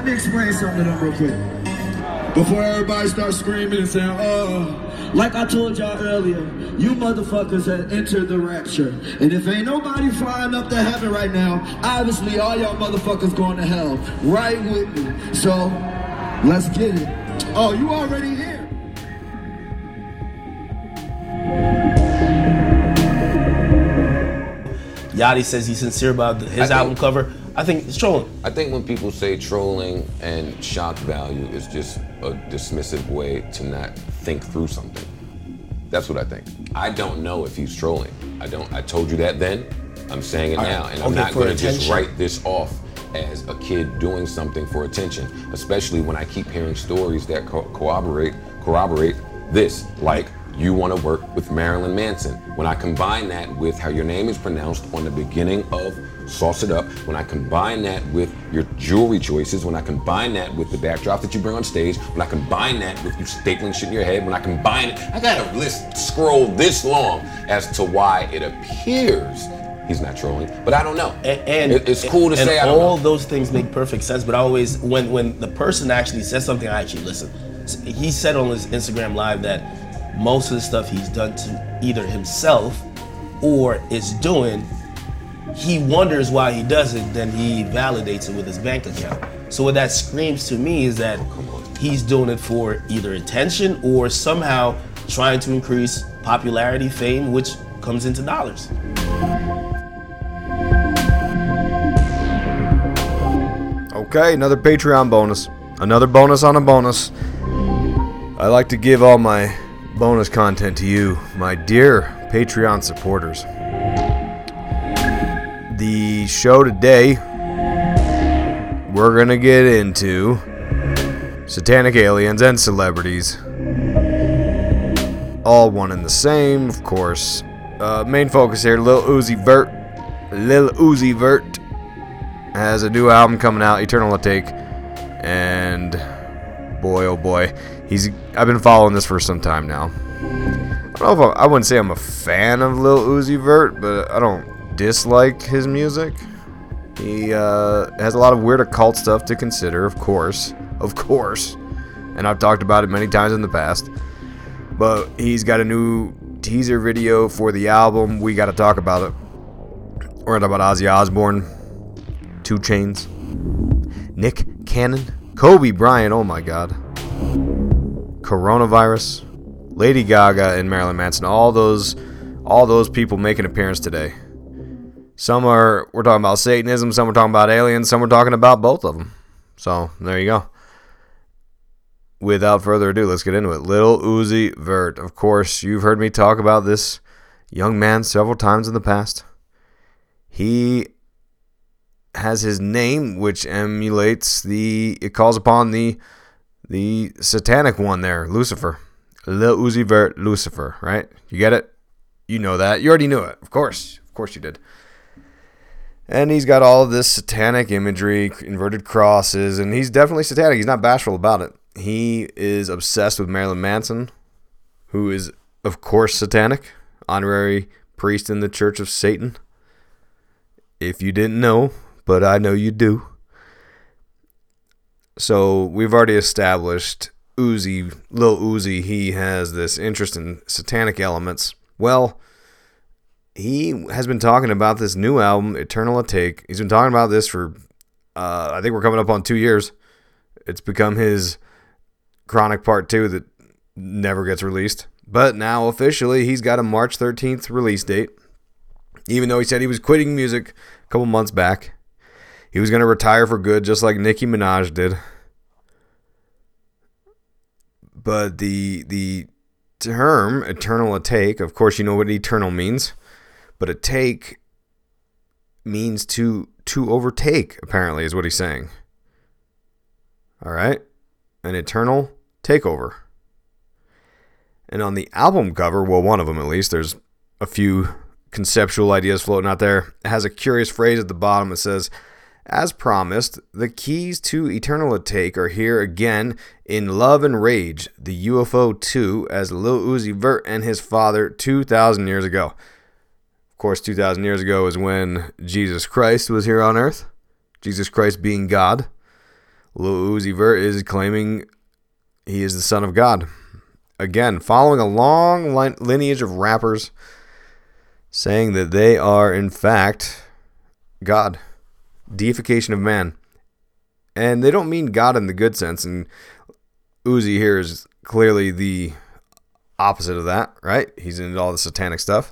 let me explain something to them real quick. Before everybody starts screaming and saying, oh, like I told y'all earlier, you motherfuckers have entered the rapture. And if ain't nobody flying up to heaven right now, obviously all y'all motherfuckers going to hell. Right with me. So, let's get it. Oh, you already here. Yachty says he's sincere about his album cover. I think it's trolling. I think when people say trolling and shock value is just a dismissive way to not think through something. That's what I think. I don't know if he's trolling. I told you that then. I'm saying it now. And I'm not going to just write this off as a kid doing something for attention, especially when I keep hearing stories that corroborate this. Like, you want to work with Marilyn Manson. When I combine that with how your name is pronounced on the beginning of Sauce It Up, when I combine that with your jewelry choices, when I combine that with the backdrop that you bring on stage, when I combine that with you stapling shit in your head, when I combine it, I got a list scroll this long as to why it appears he's not trolling, but I don't know. And it's cool to say I don't know. All those things make perfect sense, but I always, when the person actually says something, I actually listen. He said on his Instagram Live that most of the stuff he's done to either himself or is doing, he wonders why he does it, then he validates it with his bank account. So what that screams to me is that he's doing it for either attention or somehow trying to increase popularity, fame, which comes into dollars. Okay, another Patreon bonus. Another bonus on a bonus. I like to give all my bonus content to you, my dear Patreon supporters. The show today, we're going to get into satanic aliens and celebrities. All one and the same, of course. Main focus here, Lil Uzi Vert. Lil Uzi Vert has a new album coming out, Eternal Atake. And boy, oh boy, I've been following this for some time now. I don't know if I wouldn't say I'm a fan of Lil Uzi Vert, but I don't dislike his music. He has a lot of weird occult stuff to consider, of course, and I've talked about it many times in the past. But he's got a new teaser video for the album. We got to talk about it. We're gonna talk about Ozzy Osbourne, 2 Chainz, Nick Cannon, Kobe Bryant, oh my god, coronavirus, Lady Gaga, and Marilyn Manson. All those people make an appearance today. We're talking about Satanism, some we're talking about aliens, some we're talking about both of them. So there you go. Without further ado, let's get into it. Lil Uzi Vert. Of course, you've heard me talk about this young man several times in the past. He has his name, which emulates it calls upon the satanic one there, Lucifer. Lil Uzi Vert, Lucifer, right? You get it? You know that. You already knew it. Of course you did. And he's got all of this satanic imagery, inverted crosses, and he's definitely satanic. He's not bashful about it. He is obsessed with Marilyn Manson, who is, of course, satanic, honorary priest in the Church of Satan. If you didn't know, but I know you do. So we've already established Lil Uzi, he has this interest in satanic elements. Well, he has been talking about this new album, Eternal Atake. He's been talking about this for, I think we're coming up on 2 years. It's become his Chronic Part 2 that never gets released. But now officially he's got a March 13th release date. Even though he said he was quitting music a couple months back. He was going to retire for good, just like Nicki Minaj did. But the term Eternal Atake, of course you know what eternal means. But atake means to overtake, apparently, is what he's saying. Alright? An eternal takeover. And on the album cover, well, one of them at least, there's a few conceptual ideas floating out there. It has a curious phrase at the bottom that says, as promised, the keys to Eternal Atake are here again in Love and Rage, the UFO 2, as Lil Uzi Vert and his father 2,000 years ago. Of course, 2,000 years ago is when Jesus Christ was here on earth. Jesus Christ being God. Lil Uzi Vert is claiming he is the son of God. Again, following a long lineage of rappers saying that they are, in fact, God. Deification of man. And they don't mean God in the good sense. And Uzi here is clearly the opposite of that, right? He's into all the satanic stuff.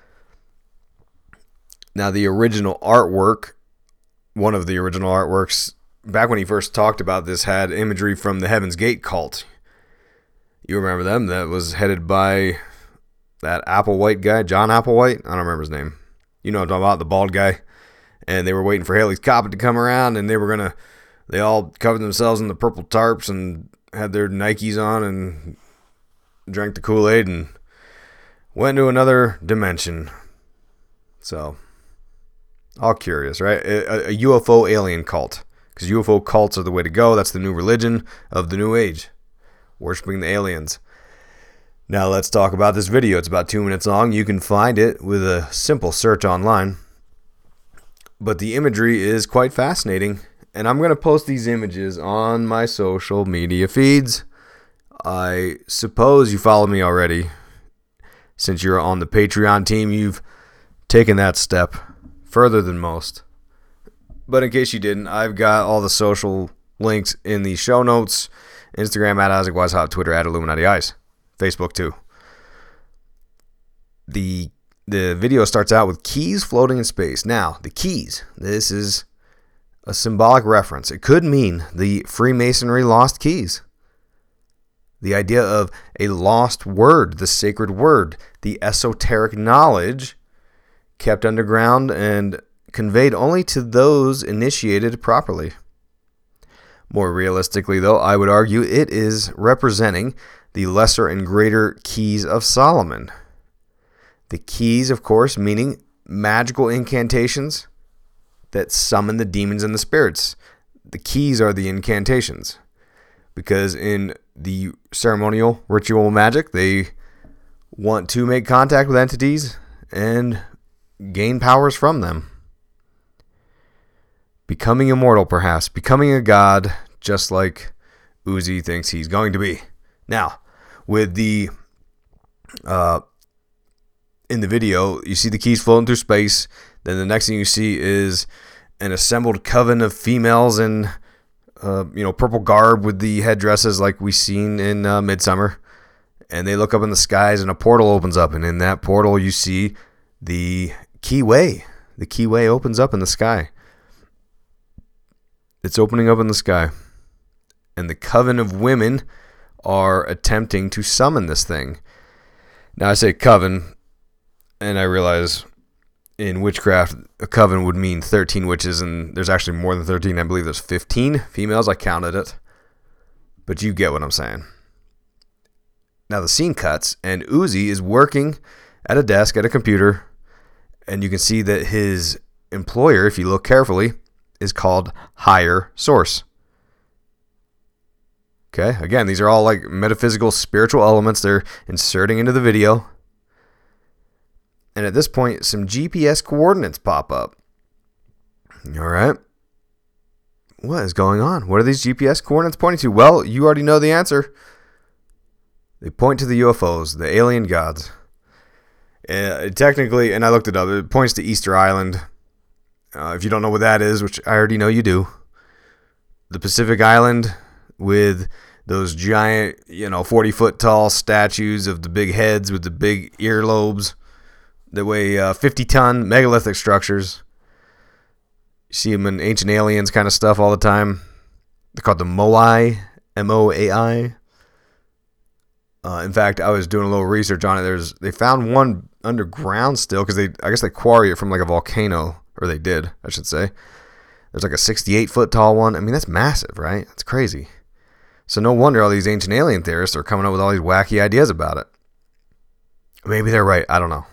Now, the original artwork, one of the original artworks, back when he first talked about this, had imagery from the Heaven's Gate cult. You remember them? That was headed by that Applewhite guy, John Applewhite. I don't remember his name. You know what I'm talking about, the bald guy. And they were waiting for Haley's Comet to come around, and they all covered themselves in the purple tarps and had their Nikes on and drank the Kool-Aid and went to another dimension. So, all curious, right? A UFO alien cult. Because UFO cults are the way to go. That's the new religion of the new age. Worshipping the aliens. Now let's talk about this video. It's about 2 minutes long. You can find it with a simple search online. But the imagery is quite fascinating. And I'm going to post these images on my social media feeds. I suppose you follow me already. Since you're on the Patreon team, you've taken that step further than most. But in case you didn't, I've got all the social links in the show notes. Instagram at Isaac Weishaupt, Twitter at Illuminati Ice, Facebook too. The video starts out with keys floating in space. Now, the keys, this is a symbolic reference. It could mean the Freemasonry lost keys. The idea of a lost word, the sacred word, the esoteric knowledge kept underground and conveyed only to those initiated properly. More realistically, though, I would argue it is representing the lesser and greater keys of Solomon. The keys, of course, meaning magical incantations that summon the demons and the spirits. The keys are the incantations. Because in the ceremonial ritual magic, they want to make contact with entities and gain powers from them. Becoming immortal, perhaps. Becoming a god, just like Uzi thinks he's going to be. Now, with the in the video, you see the keys floating through space. Then the next thing you see is an assembled coven of females in purple garb with the headdresses like we seen in Midsummer. And they look up in the skies and a portal opens up. And in that portal you see the keyway. The keyway opens up in the sky. It's opening up in the sky. And the coven of women are attempting to summon this thing. Now I say coven, and I realize in witchcraft a coven would mean 13 witches, and there's actually more than 13. I believe there's 15 females. I counted it. But you get what I'm saying. Now the scene cuts, and Uzi is working at a desk at a computer, and you can see that his employer, if you look carefully, is called Higher Source. Okay, again, these are all like metaphysical, spiritual elements they're inserting into the video. And at this point, some GPS coordinates pop up. All right. What is going on? What are these GPS coordinates pointing to? Well, you already know the answer. They point to the UFOs, the alien gods. Technically, and I looked it up, it points to Easter Island. If you don't know what that is, which I already know you do, the Pacific Island with those giant, 40-foot tall statues of the big heads with the big earlobes that weigh 50-ton megalithic structures. You see them in Ancient Aliens kind of stuff all the time. They're called the Moai, M-O-A-I. In fact, I was doing a little research on it. They found one underground still because I guess they quarry it from like a volcano. Or they did, I should say. There's like a 68-foot tall one. I mean, that's massive, right? That's crazy. So no wonder all these ancient alien theorists are coming up with all these wacky ideas about it. Maybe they're right. I don't know.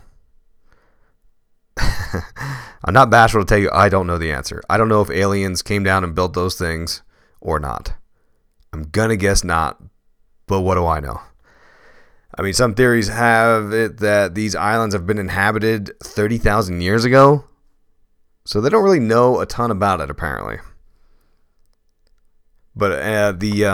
I'm not bashful to tell you I don't know the answer. I don't know if aliens came down and built those things or not. I'm going to guess not, but what do I know? I mean, some theories have it that these islands have been inhabited 30,000 years ago. So they don't really know a ton about it, apparently. But the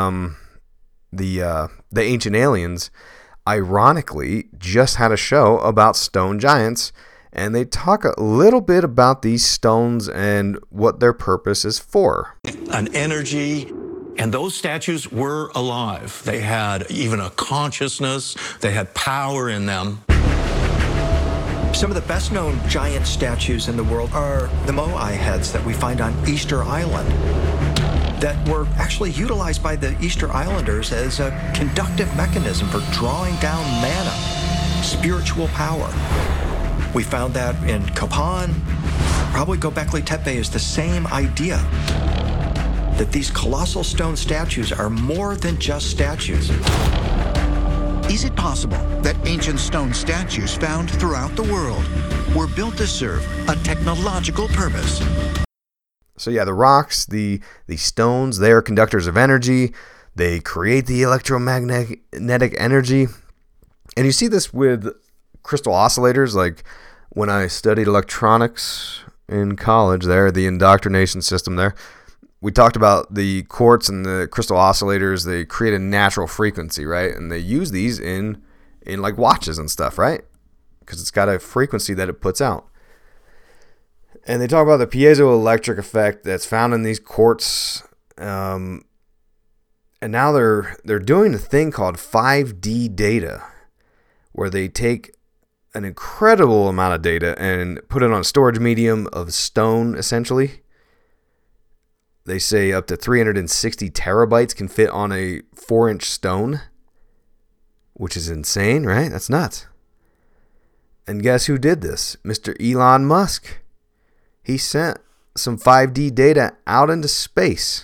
Ancient Aliens, ironically, just had a show about stone giants, and they talk a little bit about these stones and what their purpose is for. An energy, and those statues were alive. They had even a consciousness, they had power in them. Some of the best known giant statues in the world are the Moai heads that we find on Easter Island that were actually utilized by the Easter Islanders as a conductive mechanism for drawing down mana, spiritual power. We found that in Kapan. Probably Göbekli Tepe is the same idea, that these colossal stone statues are more than just statues. Is it possible that ancient stone statues found throughout the world were built to serve a technological purpose? So yeah, the rocks, the stones, they are conductors of energy. They create the electromagnetic energy. And you see this with crystal oscillators. Like when I studied electronics in college there, the indoctrination system there, we talked about the quartz and the crystal oscillators. They create a natural frequency, right? And they use these in like watches and stuff, right? Because it's got a frequency that it puts out. And they talk about the piezoelectric effect that's found in these quartz. And now they're doing a thing called 5D data, where they take an incredible amount of data and put it on a storage medium of stone, essentially. They say up to 360 terabytes can fit on a 4-inch stone, which is insane, right? That's nuts. And guess who did this? Mr. Elon Musk. He sent some 5D data out into space.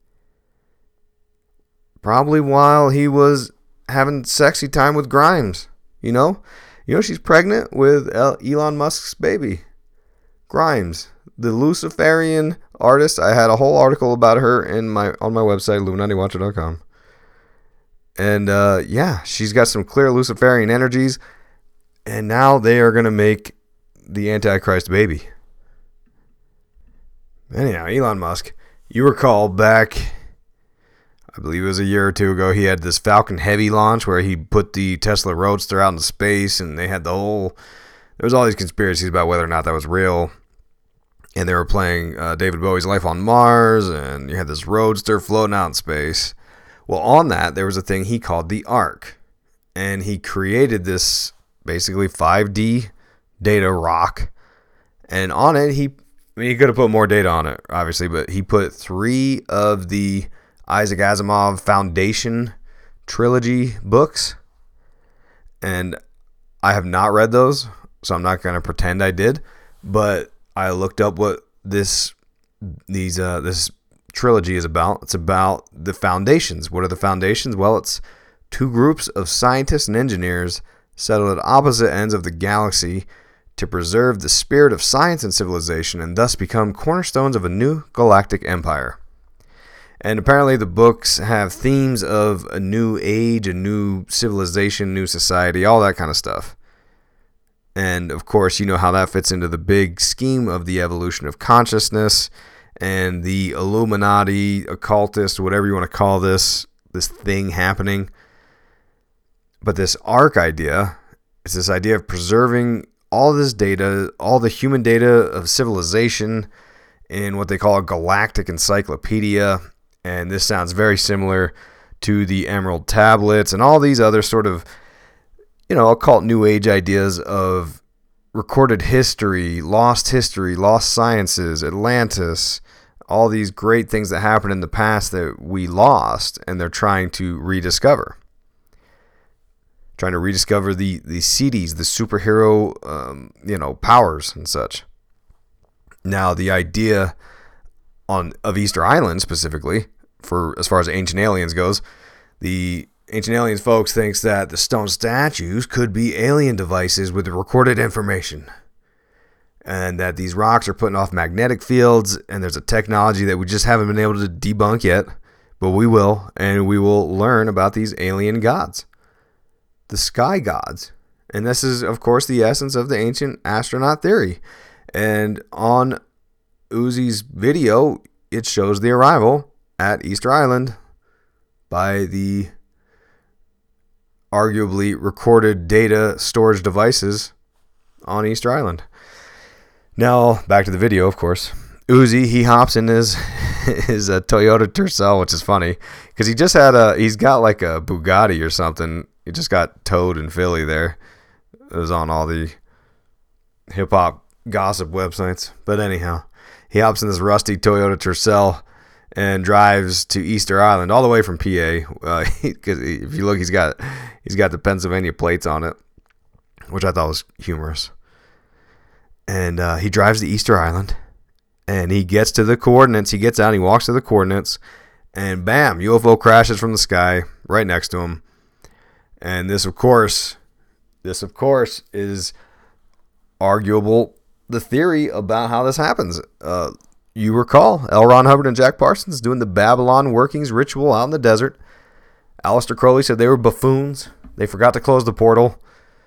Probably while he was having sexy time with Grimes. You know she's pregnant with Elon Musk's baby. Grimes, the Luciferian artist. I had a whole article about her on my website, illuminatiwatcher.com. And yeah, she's got some clear Luciferian energies. And now they are going to make the Antichrist baby. Anyhow, Elon Musk, you recall back, I believe it was a year or two ago, he had this Falcon Heavy launch where he put the Tesla Roadster out into space, and they had there was all these conspiracies about whether or not that was real. And they were playing David Bowie's Life on Mars, and you had this Roadster floating out in space. Well, on that, there was a thing he called the Ark. And he created this basically 5D data rock. And on it, he could have put more data on it, obviously, but he put 3 of the Isaac Asimov Foundation trilogy books. And I have not read those, so I'm not going to pretend I did. But I looked up what this trilogy is about. It's about the foundations. What are the foundations? Well, it's 2 groups of scientists and engineers settled at opposite ends of the galaxy to preserve the spirit of science and civilization and thus become cornerstones of a new galactic empire. And apparently the books have themes of a new age, a new civilization, new society, all that kind of stuff. And of course, you know how that fits into the big scheme of the evolution of consciousness and the Illuminati, occultist, whatever you want to call this thing happening. But this Ark idea is this idea of preserving all this data, all the human data of civilization in what they call a galactic encyclopedia. And this sounds very similar to the Emerald Tablets and all these other sort of, occult New Age ideas of recorded history, lost sciences, Atlantis, all these great things that happened in the past that we lost, and they're trying to rediscover. Trying to rediscover the CDs, the superhero, powers and such. Now, the idea of Easter Island specifically, for as far as Ancient Aliens goes, the Ancient Aliens folks thinks that the stone statues could be alien devices with recorded information. And that these rocks are putting off magnetic fields, and there's a technology that we just haven't been able to debunk yet, but we will, and we will learn about these alien gods. The sky gods. And this is, of course, the essence of the ancient astronaut theory. And on Uzi's video, it shows the arrival at Easter Island by the arguably recorded data storage devices on Easter Island. Now, back to the video, of course. Uzi, he hops in his Toyota Tercel, which is funny because he's got like a Bugatti or something. He just got towed in Philly there. It was on all the hip hop gossip websites. But anyhow, he hops in this rusty Toyota Tercel and drives to Easter Island all the way from PA. Because if you look, he's got the Pennsylvania plates on it, which I thought was humorous. And he drives to Easter Island, and he gets to the coordinates. He gets out, he walks to the coordinates, and bam, UFO crashes from the sky right next to him. And this, of course, is arguable. The theory about how this happens. You recall L. Ron Hubbard and Jack Parsons doing the Babylon workings ritual out in the desert. Aleister Crowley said they were buffoons. They forgot to close the portal.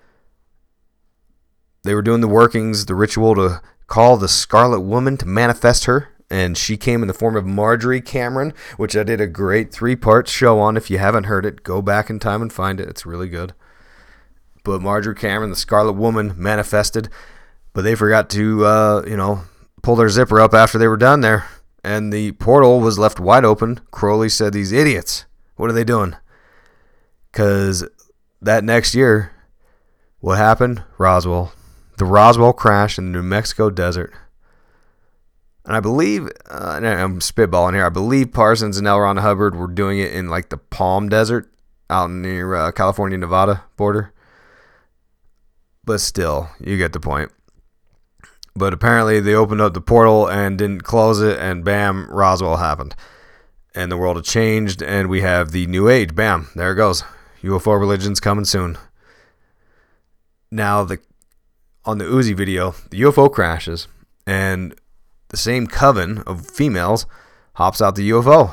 They were doing the workings, the ritual to call the Scarlet Woman to manifest her. And she came in the form of Marjorie Cameron, which I did a great 3-part show on. If you haven't heard it, go back in time and find it. It's really good. But Marjorie Cameron, the Scarlet Woman, manifested. But they forgot to, pull their zipper up after they were done there. And the portal was left wide open. Crowley said, these idiots, what are they doing? Because that next year, what happened? Roswell. The Roswell crash in the New Mexico desert. And I believe, I'm spitballing here, I believe Parsons and L. Ron Hubbard were doing it in like the Palm Desert out near California-Nevada border. But still, you get the point. But apparently they opened up the portal and didn't close it, and bam, Roswell happened. And the world had changed, and we have the new age. Bam, there it goes. UFO religion's coming soon. Now, on the Uzi video, the UFO crashes, and the same coven of females hops out the UFO.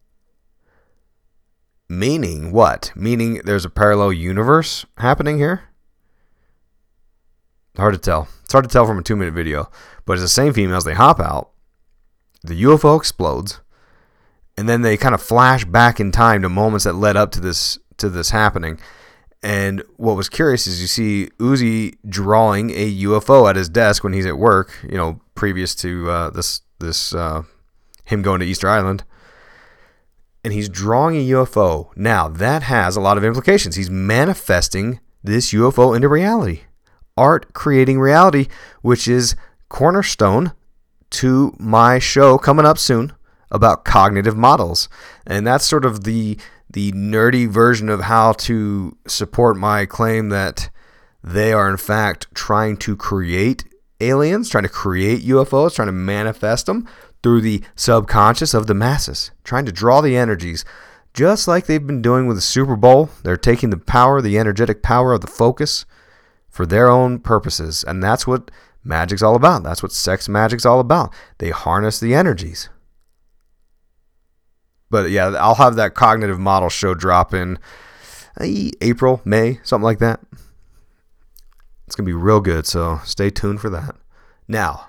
Meaning what? Meaning there's a parallel universe happening here? Hard to tell. It's hard to tell from a 2-minute video. But it's the same females. They hop out. The UFO explodes. And then they kind of flash back in time to moments that led up to this happening. And what was curious is you see Uzi drawing a UFO at his desk when he's at work, previous to him going to Easter Island. And he's drawing a UFO. Now, that has a lot of implications. He's manifesting this UFO into reality. Art creating reality, which is cornerstone to my show coming up soon about cognitive models. And that's sort of the nerdy version of how to support my claim that they are in fact trying to create aliens, trying to create UFOs, trying to manifest them through the subconscious of the masses, trying to draw the energies, just like they've been doing with the Super Bowl. They're taking the power, the energetic power of the focus for their own purposes. And that's what magic's all about. That's what sex magic's all about. They harness the energies. But yeah, I'll have that cognitive model show drop in April, May, something like that. It's going to be real good, so stay tuned for that. Now,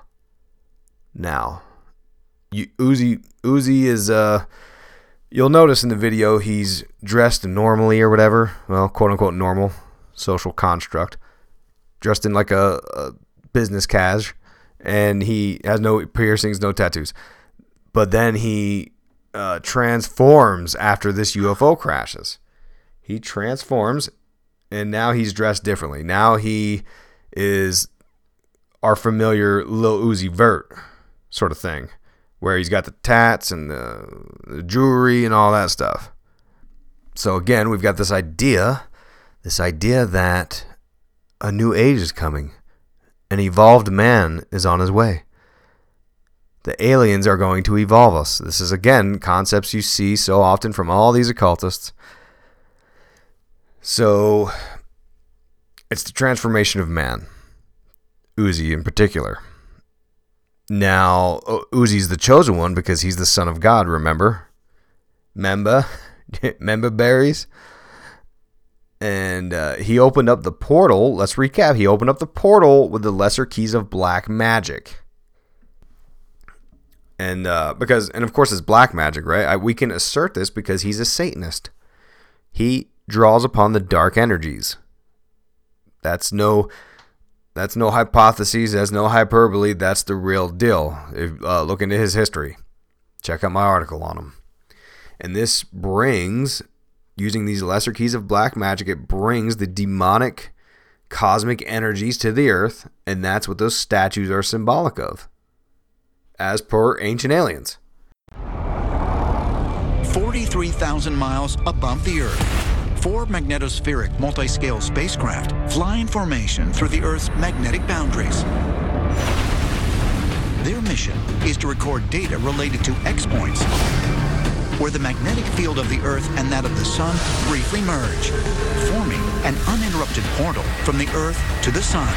Uzi is, you'll notice in the video he's dressed normally or whatever. Well, quote-unquote normal, social construct. Dressed in like a business cash, and he has no piercings, no tattoos. But then he transforms after this UFO crashes. He transforms, and now he's dressed differently. Now he is our familiar Lil Uzi Vert sort of thing, where he's got the tats and the jewelry and all that stuff. So again, we've got this idea that a new age is coming. An evolved man is on his way. The aliens are going to evolve us. This is, again, concepts you see so often from all these occultists. So, it's the transformation of man. Uzi in particular. Now, Uzi's the chosen one because he's the son of God, remember? Member berries? And he opened up the portal. Let's recap. He opened up the portal with the lesser keys of black magic. And and of course it's black magic, right? We can assert this because he's a Satanist. He draws upon the dark energies. That's no hypothesis. That's no hyperbole. That's the real deal. Look into his history. Check out my article on him. And this brings, using these lesser keys of black magic, it brings the demonic cosmic energies to the earth, and that's what those statues are symbolic of, as per Ancient Aliens. 43,000 miles above the Earth, 4 magnetospheric multi-scale spacecraft fly in formation through the Earth's magnetic boundaries. Their mission is to record data related to X-points, where the magnetic field of the Earth and that of the Sun briefly merge, forming an uninterrupted portal from the Earth to the Sun.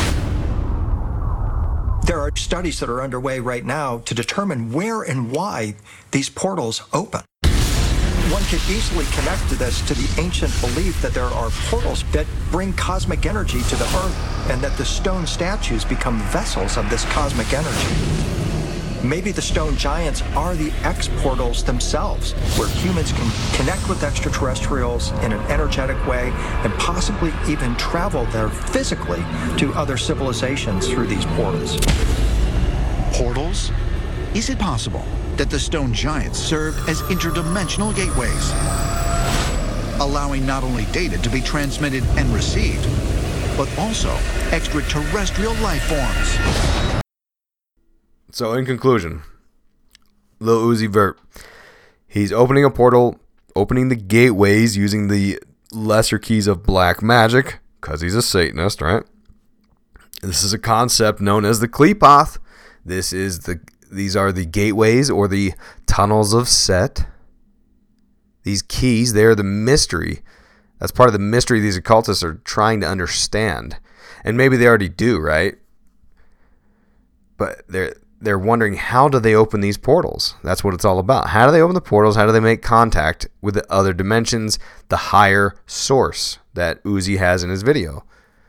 There are studies that are underway right now to determine where and why these portals open. One could easily connect this to the ancient belief that there are portals that bring cosmic energy to the Earth and that the stone statues become vessels of this cosmic energy. Maybe the stone giants are the X-portals themselves, where humans can connect with extraterrestrials in an energetic way and possibly even travel there physically to other civilizations through these portals. Portals? Is it possible that the stone giants served as interdimensional gateways, allowing not only data to be transmitted and received, but also extraterrestrial life forms? So in conclusion, Lil Uzi Vert, he's opening a portal, opening the gateways using the lesser keys of black magic, because he's a Satanist, right? This is a concept known as the Qliphoth. These are the gateways or the tunnels of Set. These keys, they're the mystery. That's part of the mystery these occultists are trying to understand. And maybe they already do, right? But they're wondering, how do they open these portals? That's what it's all about. How do they open the portals? How do they make contact with the other dimensions, the higher source that Uzi has in his video?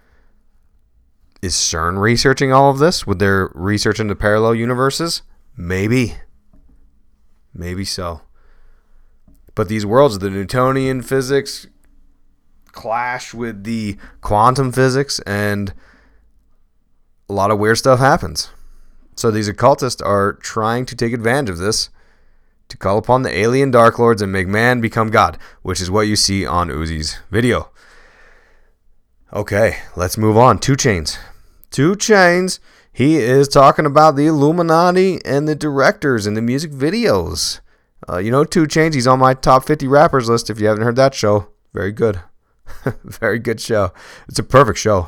Is CERN researching all of this with their research into parallel universes? Maybe. Maybe so. But these worlds, the Newtonian physics clash with the quantum physics, and a lot of weird stuff happens. So these occultists are trying to take advantage of this to call upon the alien Dark Lords and make man become God, which is what you see on Uzi's video. Okay, let's move on. 2 Chainz. 2 Chainz, he is talking about the Illuminati and the directors in the music videos. 2 Chainz, he's on my top 50 rappers list if you haven't heard that show. Very good. Very good show. It's a perfect show.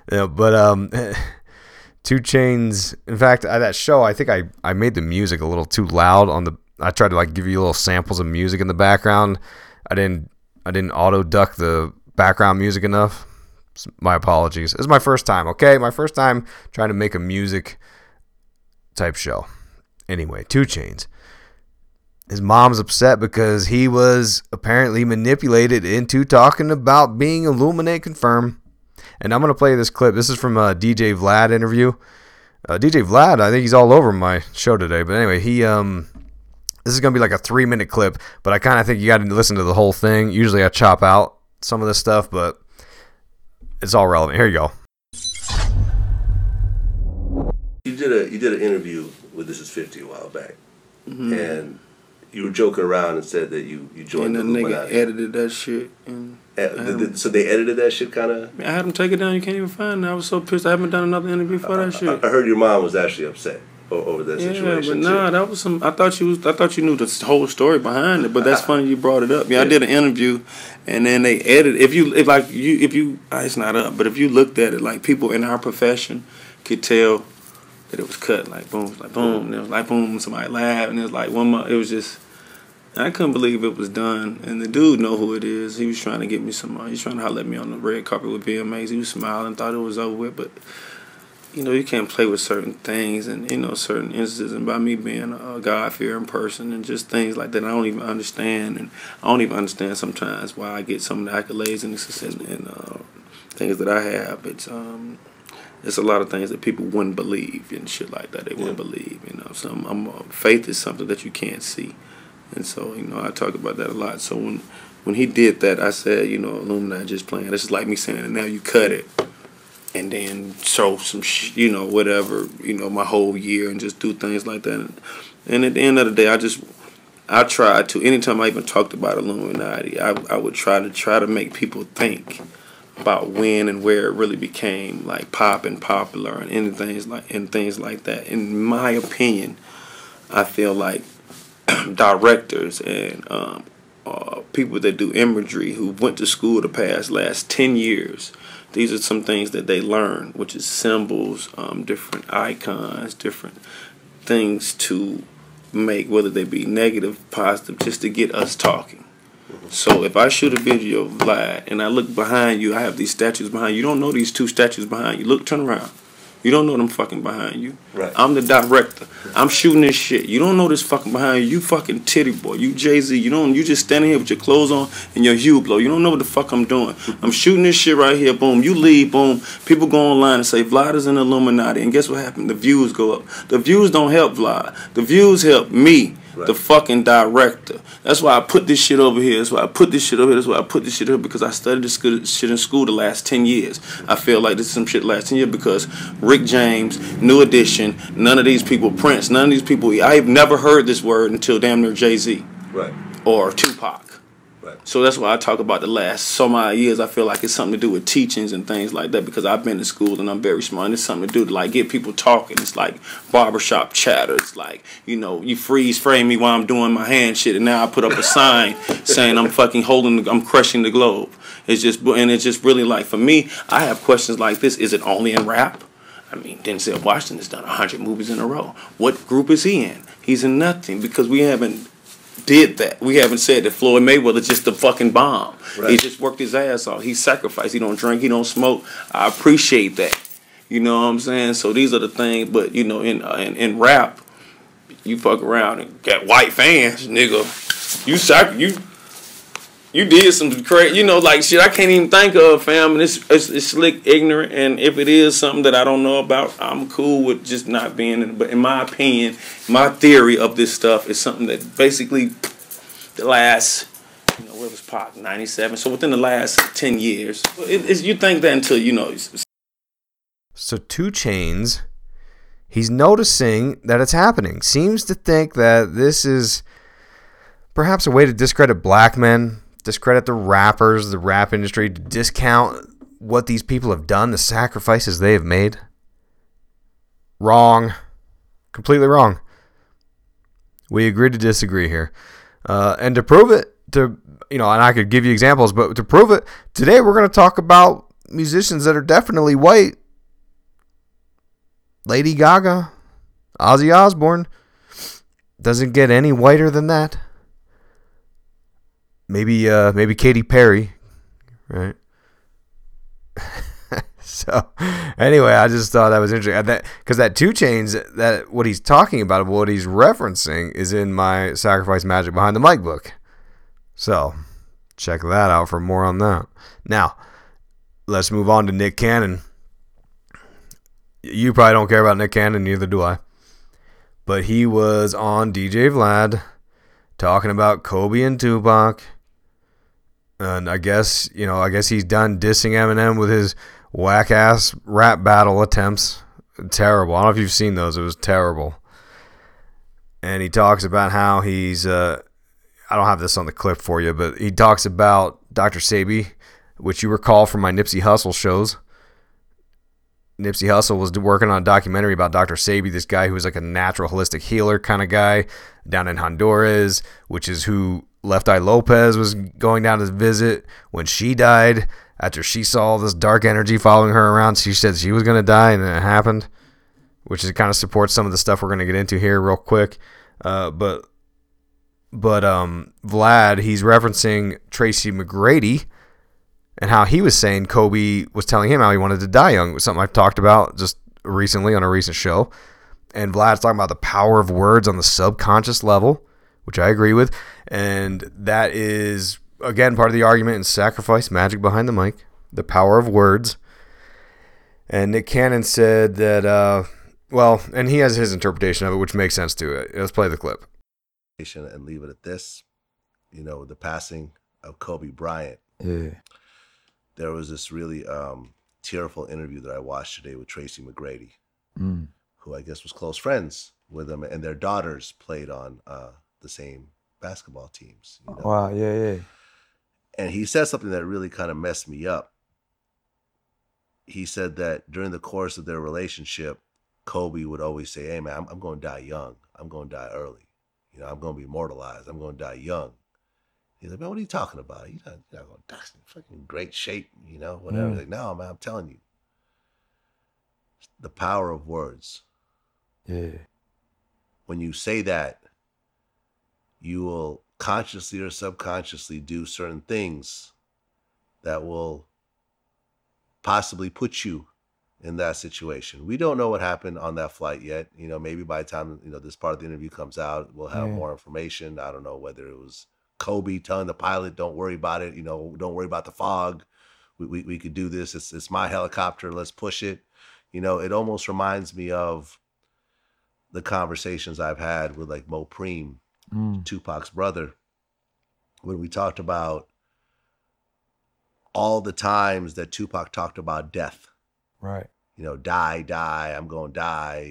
2 Chainz, in fact, at that show, I think I made the music a little too loud I tried to give you little samples of music in the background. I didn't auto duck the background music enough. My apologies. This is my first time, okay? My first time trying to make a music type show. Anyway, 2 Chainz. His mom's upset because he was apparently manipulated into talking about being Illuminate confirmed. And I'm going to play this clip. This is from a DJ Vlad interview. DJ Vlad, I think he's all over my show today. But anyway, this is going to be like a 3-minute clip. But I kind of think you got to listen to the whole thing. Usually I chop out some of this stuff, but it's all relevant. Here you go. You did an interview with This Is 50 a while back. Mm-hmm. And you were joking around and said that you joined the Illuminati. Nigga edited that shit. So they edited that shit kind of? I had them take it down. You can't even find it. I was so pissed. I haven't done another interview for that shit. I heard your mom was actually upset over that situation. Yeah, but nah, that was some. I thought you knew the whole story behind it. But that's funny you brought it up. Yeah, I did an interview, and then they edited. If you it's not up. But if you looked at it, like people in our profession could tell that it was cut. Like boom, and it was like boom. Somebody laughed, and it was like one month. It was just. I couldn't believe it was done, and the dude know who it is. He was trying to get me some. He was trying to holler at me on the red carpet with VMAs. He was smiling, thought it was over with, but you can't play with certain things, and certain instances. And by me being a God-fearing person and just things like that, I don't even understand, and I don't even understand sometimes why I get some of the accolades and things that I have. It's a lot of things that people wouldn't believe and shit like that. They wouldn't believe, you know. So faith is something that you can't see, and so I talk about that a lot. So when he did that, I said, Illuminati just playing. This is like me saying, now you cut it, and then show some, whatever, my whole year, and just do things like that. And at the end of the day, I tried to. Anytime I even talked about Illuminati, I would try to make people think about when and where it really became like pop and popular and things like that. In my opinion, I feel like directors and people that do imagery who went to school the last 10 years, these are some things that they learn, which is symbols, different icons, different things to make, whether they be negative, positive, just to get us talking. So if I shoot a video of Vlad and I look behind you, I have these statues behind you. You don't know these two statues behind you. Look, turn around. You don't know them fucking behind you. Right. I'm the director. I'm shooting this shit. You don't know this fucking behind you. You fucking titty boy. You Jay-Z. You just standing here with your clothes on and your Hublot. You don't know what the fuck I'm doing. I'm shooting this shit right here. Boom. You leave. Boom. People go online and say Vlad is an Illuminati. And guess what happened? The views go up. The views don't help Vlad. The views help me. Right. The fucking director. That's why I put this shit over here. That's why I put this shit over here. That's why I put this shit here, because I studied this shit in school the last 10 years. I feel like this is some shit the last 10 years because Rick James, New Edition, none of these people, Prince, none of these people, I've never heard this word until damn near Jay-Z. Right. Or Tupac. Right. So that's why I talk about the last so many years. I feel like it's something to do with teachings and things like that, because I've been to school and I'm very smart. And it's something to do to like get people talking. It's like barbershop chatter. It's like, you freeze frame me while I'm doing my hand shit, and now I put up a sign saying I'm fucking I'm crushing the globe. It's just really like, for me, I have questions like this. Is it only in rap? I mean, Denzel Washington has done 100 movies in a row. What group is he in? He's in nothing, because we haven't did that. We haven't said that Floyd Mayweather's just a fucking bomb. Right. He just worked his ass off. He sacrificed. He don't drink. He don't smoke. I appreciate that. You know what I'm saying? So these are the things. But in rap, you fuck around and got white fans, nigga. You did some crazy, like shit I can't even think of, fam. And it's slick, ignorant, and if it is something that I don't know about, I'm cool with just not being in it. But in my opinion, my theory of this stuff is something that basically the last, where was Pac, 97? So within the last 10 years, you think that until, So 2 Chainz, he's noticing that it's happening. Seems to think that this is perhaps a way to discredit black men, discredit the rappers, the rap industry, to discount what these people have done, the sacrifices they have made. Wrong. Completely wrong. We agree to disagree here. And to prove it, and I could give you examples, but to prove it, today we're going to talk about musicians that are definitely white. Lady Gaga, Ozzy Osbourne. Doesn't get any whiter than that. Maybe Katy Perry, right? So, anyway, I just thought that was interesting. Because that 2 Chainz, that what he's talking about, what he's referencing, is in my Sacrifice Magic Behind the Mic book. So, check that out for more on that. Now, let's move on to Nick Cannon. You probably don't care about Nick Cannon, neither do I. But he was on DJ Vlad talking about Kobe and Tupac. And I guess he's done dissing Eminem with his whack-ass rap battle attempts. Terrible. I don't know if you've seen those. It was terrible. And he talks about how he's... I don't have this on the clip for you, but he talks about Dr. Sebi, which you recall from my Nipsey Hussle shows. Nipsey Hussle was working on a documentary about Dr. Sebi, this guy who was like a natural holistic healer kind of guy down in Honduras, which is who Left Eye Lopez was going down to visit when she died. After she saw all this dark energy following her around, she said she was going to die, and it happened, which is kind of supports some of the stuff we're going to get into here real quick. But Vlad, he's referencing Tracy McGrady and how he was saying Kobe was telling him how he wanted to die young. It was something I've talked about just recently on a recent show. And Vlad's talking about the power of words on the subconscious level, which I agree with. And that is, again, part of the argument in Sacrifice Magic Behind the Mic, the power of words. And Nick Cannon said that, and he has his interpretation of it, which makes sense to it. Let's play the clip. And leave it at this. The passing of Kobe Bryant. Yeah. There was this really tearful interview that I watched today with Tracy McGrady, who I guess was close friends with him, and their daughters played on the same basketball teams. Wow, yeah. And he said something that really kind of messed me up. He said that during the course of their relationship, Kobe would always say, "Hey man, I'm going to die young. I'm going to die early. I'm going to be immortalized. I'm going to die young." He's like, "Man, what are you talking about? You're not going to die in fucking great shape, whatever." He's like, "No, man, I'm telling you. The power of words. Yeah. When you say that, you will consciously or subconsciously do certain things that will possibly put you in that situation." We don't know what happened on that flight yet. Maybe by the time, this part of the interview comes out, we'll have more information. I don't know whether it was Kobe telling the pilot, "Don't worry about it. Don't worry about the fog. We could do this. It's my helicopter. Let's push it." It almost reminds me of the conversations I've had with like Mo Preem, Tupac's brother, when we talked about all the times that Tupac talked about death. Right. Die, I'm going to die,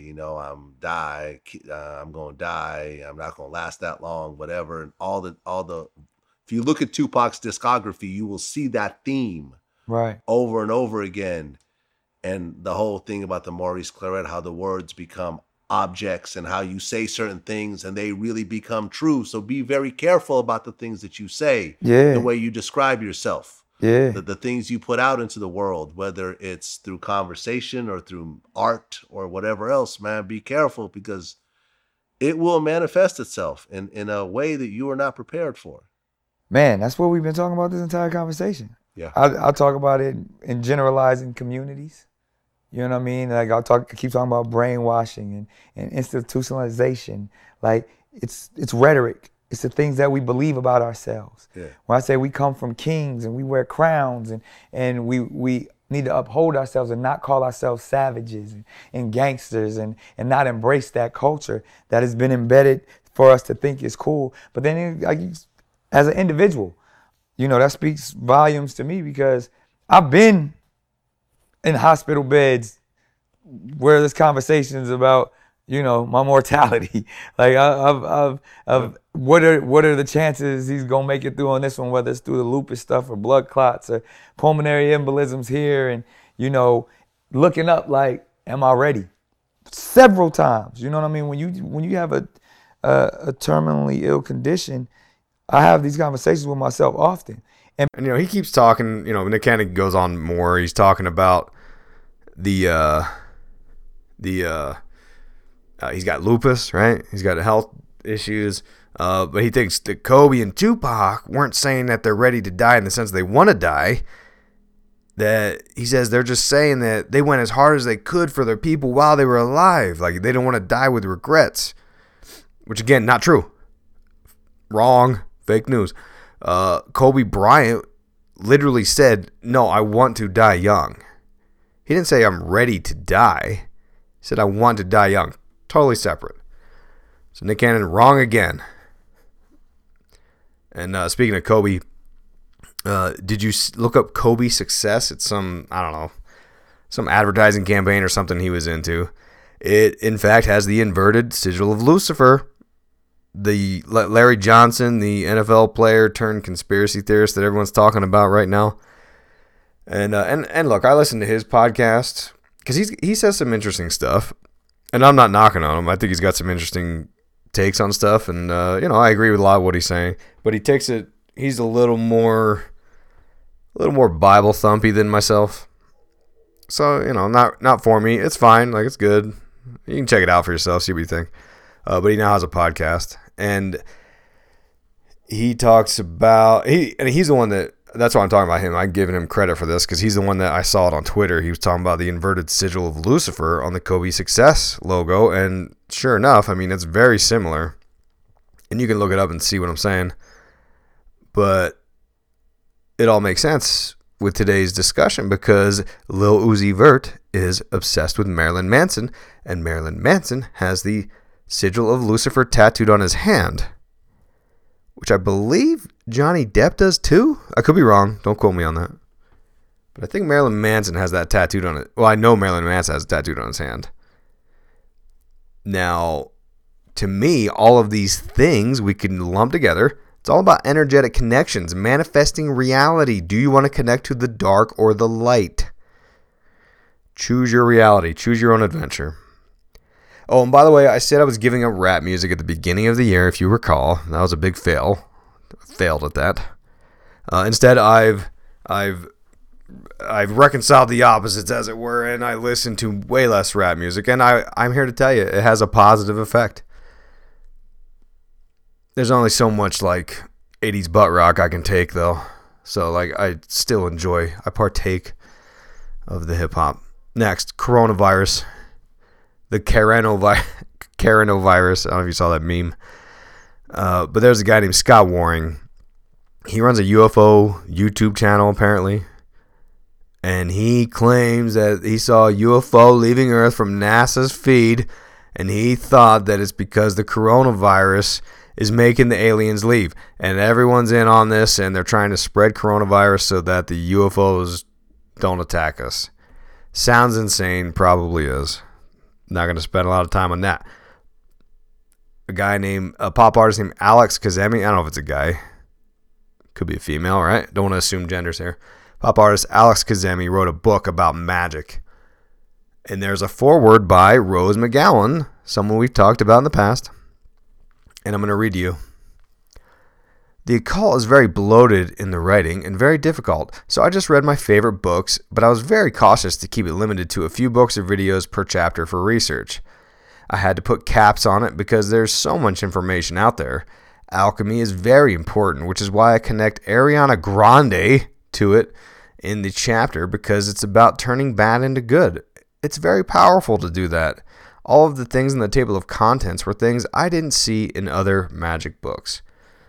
I'm going to die, I'm not going to last that long, whatever. And all the, if you look at Tupac's discography, you will see that theme right over and over again. And the whole thing about the Maurice Claret, how the words become objects and how you say certain things and they really become true. So be very careful about the things that you say, the way you describe yourself. The things you put out into the world, whether it's through conversation or through art or whatever else, man, be careful because it will manifest itself in a way that you are not prepared for. Man, that's what we've been talking about this entire conversation. Yeah. I'll talk about it in generalizing communities. You know what I mean? Like I keep talking about brainwashing and institutionalization. Like it's rhetoric. It's the things that we believe about ourselves. Yeah. When I say we come from kings and we wear crowns and we need to uphold ourselves and not call ourselves savages and gangsters and not embrace that culture that has been embedded for us to think is cool. But then as an individual, that speaks volumes to me because I've been in hospital beds where there's conversations about, my mortality. Like what are the chances he's gonna make it through on this one, whether it's through the lupus stuff or blood clots or pulmonary embolisms here, and looking up like, am I ready? Several times, you know what I mean? When you have a terminally ill condition, I have these conversations with myself often. And he keeps talking. Nick Cannon goes on more. He's talking about he's got lupus, right? He's got health issues. But he thinks that Kobe and Tupac weren't saying that they're ready to die in the sense they want to die. That he says they're just saying that they went as hard as they could for their people while they were alive. Like they don't want to die with regrets. Which again, not true. Wrong. Fake news. Kobe Bryant literally said, "No, I want to die young." He didn't say I'm ready to die. He said I want to die young. Totally separate. So Nick Cannon, wrong again. And speaking of Kobe, did you look up Kobe's success at some advertising campaign or something he was into? It, in fact, has the inverted sigil of Lucifer. The Larry Johnson, the NFL player turned conspiracy theorist that everyone's talking about right now. And look, I listen to his podcast because he says some interesting stuff. And I'm not knocking on him. I think he's got some interesting takes on stuff. And, I agree with a lot of what he's saying. But he takes it, he's a little more Bible thumpy than myself. So, not for me. It's fine. Like, it's good. You can check it out for yourself, see what you think. But he now has a podcast. And he talks about, he's the one that's why I'm talking about him. I'm giving him credit for this because he's the one that I saw it on Twitter. He was talking about the inverted sigil of Lucifer on the Kobe Success logo. And sure enough, it's very similar. And you can look it up and see what I'm saying. But it all makes sense with today's discussion because Lil Uzi Vert is obsessed with Marilyn Manson, and Marilyn Manson has the sigil of Lucifer tattooed on his hand, which I believe Johnny Depp does too. I could be wrong. Don't quote me on that. But I think Marilyn Manson has that tattooed on it. Well, I know Marilyn Manson has it tattooed on his hand. Now, to me, all of these things we can lump together. It's all about energetic connections, manifesting reality. Do you want to connect to the dark or the light? Choose your reality. Choose your own adventure. Oh, and by the way, I said I was giving up rap music at the beginning of the year, if you recall. That was a big fail. Failed at that. Instead, I've reconciled the opposites, as it were, and I listen to way less rap music. And I'm here to tell you, it has a positive effect. There's only so much like 80s butt rock I can take, though. So like I partake of the hip hop. Next, coronavirus. The Caranovirus. I don't know if you saw that meme. But there's a guy named Scott Waring. He runs a UFO YouTube channel, apparently. And he claims that he saw a UFO leaving Earth from NASA's feed. And he thought that it's because the coronavirus is making the aliens leave. And everyone's in on this, and they're trying to spread coronavirus so that the UFOs don't attack us. Sounds insane, probably is. Not going to spend a lot of time on that. A pop artist named Alex Kazemi. I don't know if it's a guy. Could be a female, right? Don't want to assume genders here. Pop artist Alex Kazemi wrote a book about magic. And there's a foreword by Rose McGowan, someone we've talked about in the past. And I'm going to read to you. The occult is very bloated in the writing and very difficult, so I just read my favorite books, but I was very cautious to keep it limited to a few books or videos per chapter for research. I had to put caps on it because there's so much information out there. Alchemy is very important, which is why I connect Ariana Grande to it in the chapter, because it's about turning bad into good. It's very powerful to do that. All of the things in the table of contents were things I didn't see in other magic books.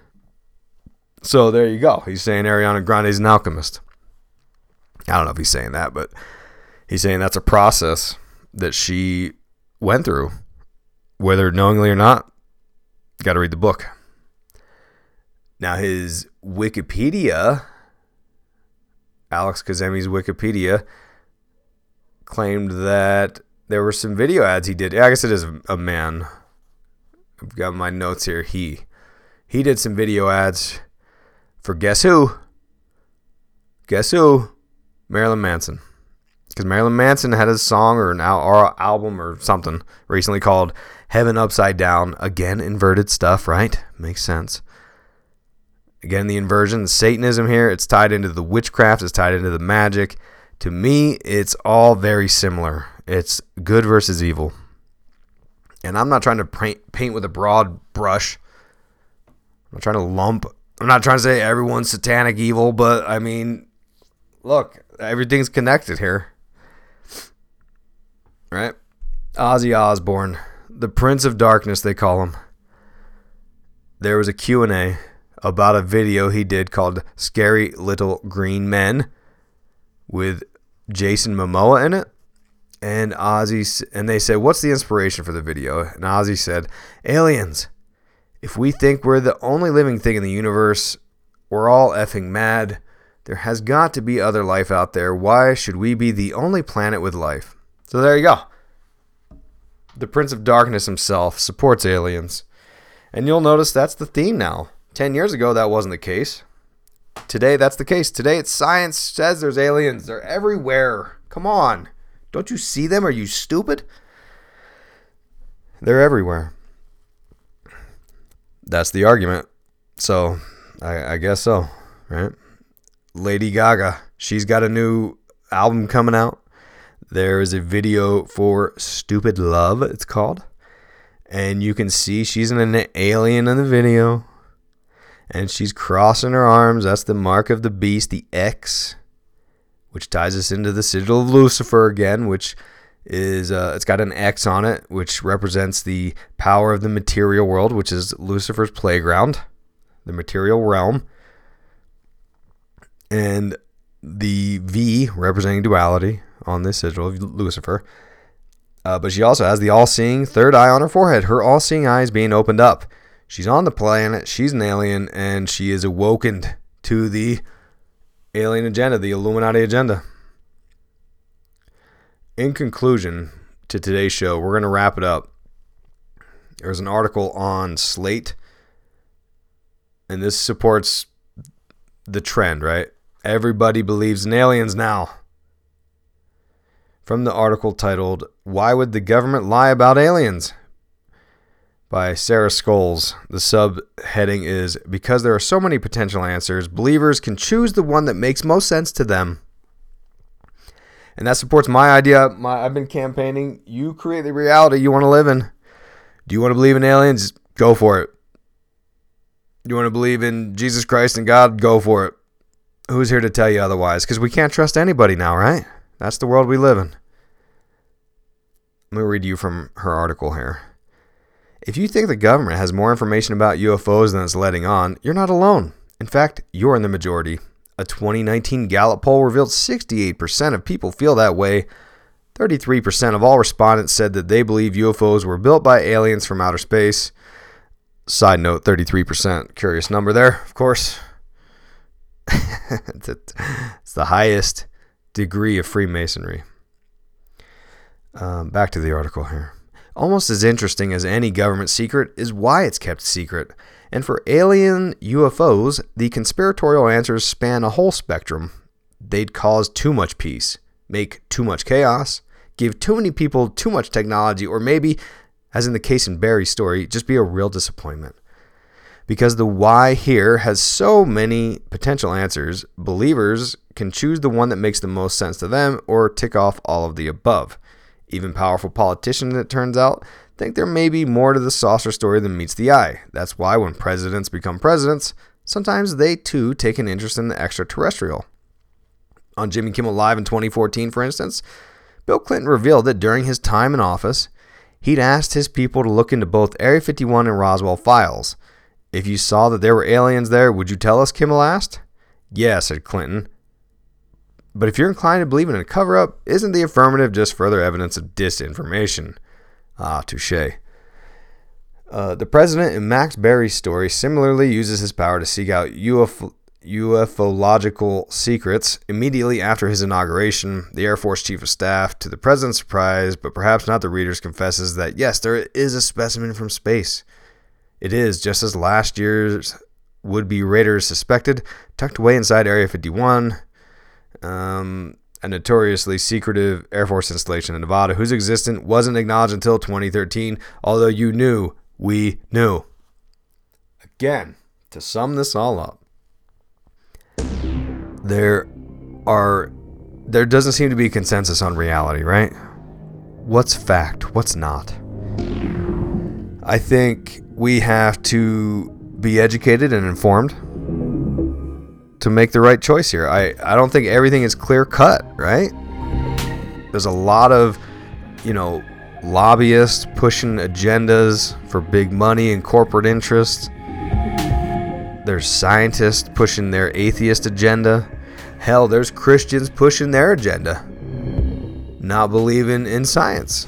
So there you go. He's saying Ariana Grande is an alchemist. I don't know if he's saying that, but he's saying that's a process that she went through. Whether knowingly or not, got to read the book. Now his Wikipedia, Alex Kazemi's Wikipedia, claimed that there were some video ads he did. I guess it is a man. I've got my notes here. He did some video ads for guess who? Guess who? Marilyn Manson. Because Marilyn Manson had a song or an album or something recently called Heaven Upside Down. Again, inverted stuff, right? Makes sense. Again, the inversion, the Satanism here, it's tied into the witchcraft, it's tied into the magic. To me, it's all very similar. It's good versus evil. And I'm not trying to paint with a broad brush. I'm not trying to say everyone's satanic evil, but I mean, look, everything's connected here. Right? Ozzy Osbourne, the Prince of Darkness, they call him. There was a Q&A about a video he did called Scary Little Green Men with Jason Momoa in it. And they said, what's the inspiration for the video? And Ozzy said, aliens. If we think we're the only living thing in the universe, we're all effing mad. There has got to be other life out there. Why should we be the only planet with life? So there you go. The Prince of Darkness himself supports aliens. And you'll notice that's the theme now. 10 years ago, that wasn't the case. Today, that's the case. Today, it's science says there's aliens. They're everywhere. Come on. Don't you see them? Are you stupid? They're everywhere. That's the argument. So, I guess so, right? Lady Gaga, she's got a new album coming out. There is a video for Stupid Love, it's called. And you can see she's an alien in the video. And she's crossing her arms. That's the mark of the beast, the X, which ties us into the sigil of Lucifer again, which is, it's got an X on it, which represents the power of the material world, which is Lucifer's playground, the material realm. And the V representing duality on this sigil of Lucifer. But she also has the all-seeing third eye on her forehead. Her all-seeing eye is being opened up. She's on the planet, she's an alien, and she is awakened to the alien agenda, the Illuminati agenda. In conclusion to today's show, we're going to wrap it up. There's an article on Slate, and this supports the trend, right? Everybody believes in aliens now. From the article titled, "Why Would the Government Lie About Aliens?" by Sarah Scholes. The subheading is, "Because there are so many potential answers, believers can choose the one that makes most sense to them." And that supports my idea. I've been campaigning. You create the reality you want to live in. Do you want to believe in aliens? Go for it. Do you want to believe in Jesus Christ and God? Go for it. Who's here to tell you otherwise? Because we can't trust anybody now, right? That's the world we live in. Let me read you from her article here. "If you think the government has more information about UFOs than it's letting on, you're not alone. In fact, you're in the majority. A 2019 Gallup poll revealed 68% of people feel that way. 33% of all respondents said that they believe UFOs were built by aliens from outer space." Side note, 33%. Curious number there, of course. It's the highest degree of Freemasonry. Back to the article here. "Almost as interesting as any government secret is why it's kept secret. And for alien UFOs, the conspiratorial answers span a whole spectrum. They'd cause too much peace, make too much chaos, give too many people too much technology, or maybe, as in the case in Barry's story, just be a real disappointment. Because the why here has so many potential answers, believers can choose the one that makes the most sense to them or tick off all of the above. Even powerful politicians, it turns out, think there may be more to the saucer story than meets the eye. That's why when presidents become presidents, sometimes they too take an interest in the extraterrestrial. On Jimmy Kimmel Live in 2014, for instance, Bill Clinton revealed that during his time in office, he'd asked his people to look into both Area 51 and Roswell files. "If you saw that there were aliens there, would you tell us?" Kimmel asked. "Yeah," said Clinton. "But if you're inclined to believe in a cover-up, isn't the affirmative just further evidence of disinformation?" Ah, touche. The president in Max Barry's story similarly uses his power to seek out ufological secrets. Immediately after his inauguration, the Air Force Chief of Staff, to the president's surprise, but perhaps not the readers, confesses that yes, there is a specimen from space. It is, just as last year's would-be raiders suspected, tucked away inside Area 51, a notoriously secretive Air Force installation in Nevada, whose existence wasn't acknowledged until 2013, although you knew, we knew. Again, to sum this all up, there doesn't seem to be a consensus on reality, right? What's fact? What's not? I think we have to be educated and informed to make the right choice here. I don't think everything is clear cut, right? There's a lot of, lobbyists pushing agendas for big money and corporate interests. There's scientists pushing their atheist agenda. Hell, there's Christians pushing their agenda, not believing in science.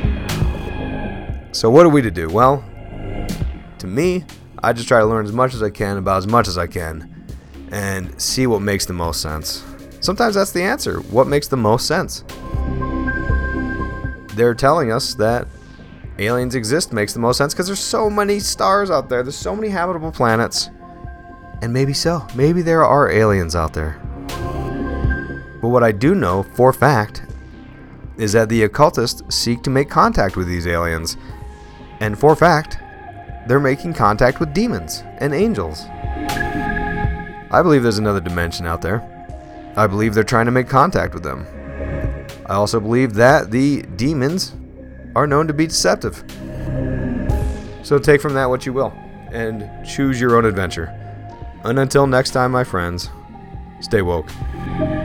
So what are we to do? Well, to me, I just try to learn as much as I can about as much as I can and see what makes the most sense. Sometimes that's the answer. What makes the most sense? They're telling us that aliens exist makes the most sense because there's so many stars out there. There's so many habitable planets. And maybe so. Maybe there are aliens out there. But what I do know for fact is that the occultists seek to make contact with these aliens. And for fact, they're making contact with demons and angels. I believe there's another dimension out there. I believe they're trying to make contact with them. I also believe that the demons are known to be deceptive. So take from that what you will, and choose your own adventure. And until next time, my friends, stay woke.